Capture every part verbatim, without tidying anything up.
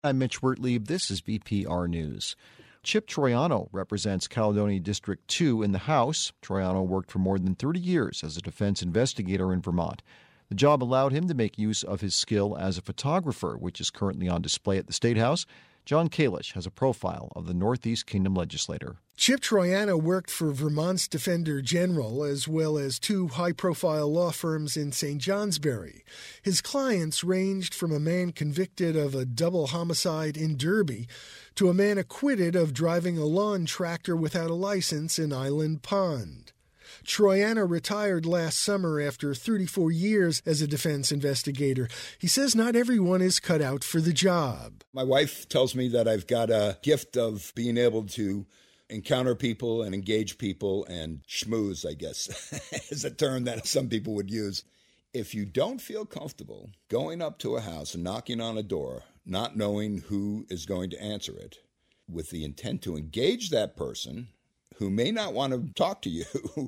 I'm Mitch Wertlieb. This is V P R News. Chip Troiano represents Caledonia District two in the House. Troiano worked for more than thirty years as a defense investigator in Vermont. The job allowed him to make use of his skill as a photographer, which is currently on display at the State House. John Kalish has a profile of the Northeast Kingdom legislator. Chip Troiano worked for Vermont's Defender General as well as two high-profile law firms in Saint Johnsbury. His clients ranged from a man convicted of a double homicide in Derby to a man acquitted of driving a lawn tractor without a license in Island Pond. Troiano retired last summer after thirty-four years as a defense investigator. He says not everyone is cut out for the job. My wife tells me that I've got a gift of being able to encounter people and engage people and schmooze, I guess, is a term that some people would use. If you don't feel comfortable going up to a house and knocking on a door, not knowing who is going to answer it, with the intent to engage that person who may not want to talk to you,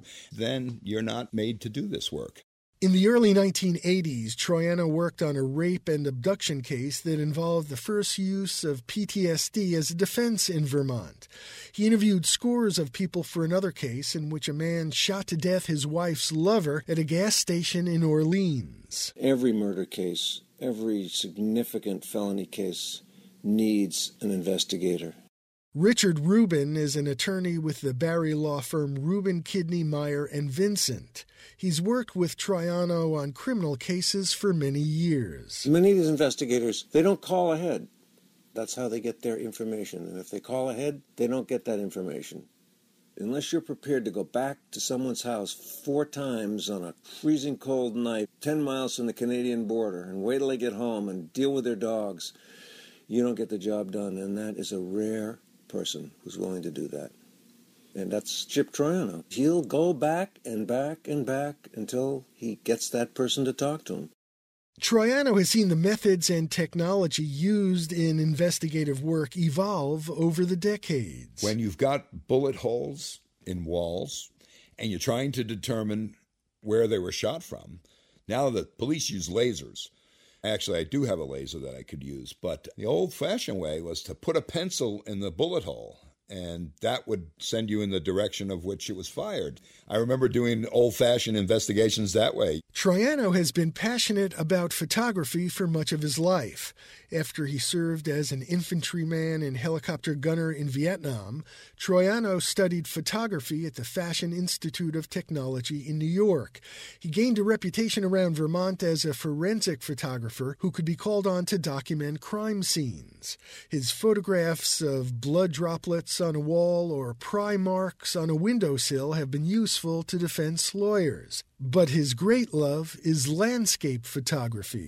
then you're not made to do this work. In the early nineteen eighties, Troiano worked on a rape and abduction case that involved the first use of P T S D as a defense in Vermont. He interviewed scores of people for another case in which a man shot to death his wife's lover at a gas station in Orleans. Every murder case, every significant felony case needs an investigator. Richard Rubin is an attorney with the Barry law firm Rubin, Kidney, Meyer, and Vincent. He's worked with Troiano on criminal cases for many years. Many of these investigators, they don't call ahead. That's how they get their information. And if they call ahead, they don't get that information. Unless you're prepared to go back to someone's house four times on a freezing cold night, ten miles from the Canadian border, and wait till they get home and deal with their dogs, you don't get the job done. And that is a rare person who's willing to do that. And that's Chip Troiano. He'll go back and back and back until he gets that person to talk to him. Troiano has seen the methods and technology used in investigative work evolve over the decades. When you've got bullet holes in walls and you're trying to determine where they were shot from, now the police use lasers. Actually, I do have a laser that I could use, but the old-fashioned way was to put a pencil in the bullet hole, and that would send you in the direction of which it was fired. I remember doing old-fashioned investigations that way. Troiano has been passionate about photography for much of his life. After he served as an infantryman and helicopter gunner in Vietnam, Troiano studied photography at the Fashion Institute of Technology in New York. He gained a reputation around Vermont as a forensic photographer who could be called on to document crime scenes. His photographs of blood droplets on a wall or pry marks on a windowsill have been useful to defense lawyers. But his great love is landscape photography.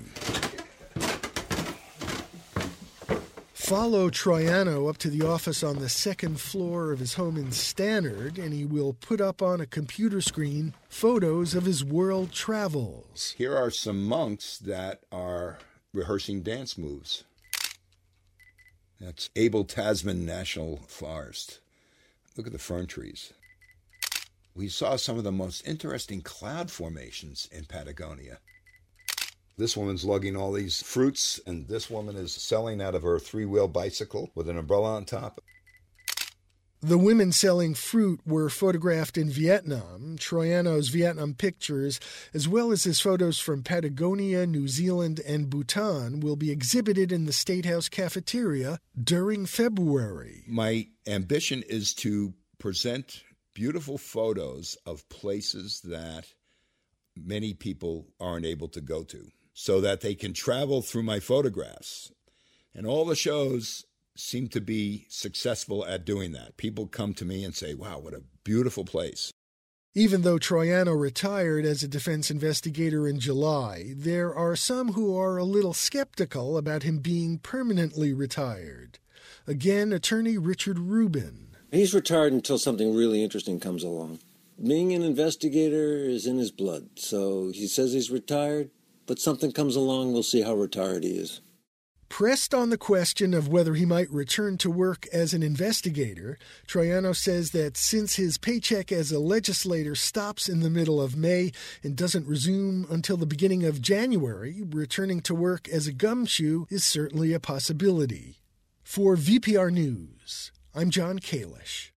Follow Troiano up to the office on the second floor of his home in Stannard, and he will put up on a computer screen photos of his world travels. Here are some monks that are rehearsing dance moves. That's Abel Tasman National Forest. Look at the fern trees. We saw some of the most interesting cloud formations in Patagonia. This woman's lugging all these fruits, and this woman is selling out of her three-wheel bicycle with an umbrella on top. The women selling fruit were photographed in Vietnam. Troiano's Vietnam pictures, as well as his photos from Patagonia, New Zealand, and Bhutan, will be exhibited in the State House cafeteria during February. My ambition is to present beautiful photos of places that many people aren't able to go to, so that they can travel through my photographs. And all the shows seem to be successful at doing that. People come to me and say, wow, what a beautiful place. Even though Troiano retired as a defense investigator in July, there are some who are a little skeptical about him being permanently retired. Again, attorney Richard Rubin. He's retired until something really interesting comes along. Being an investigator is in his blood, so he says he's retired, but something comes along, we'll see how retired he is. Pressed on the question of whether he might return to work as an investigator, Troiano says that since his paycheck as a legislator stops in the middle of May and doesn't resume until the beginning of January, returning to work as a gumshoe is certainly a possibility. For V P R News, I'm John Kalish.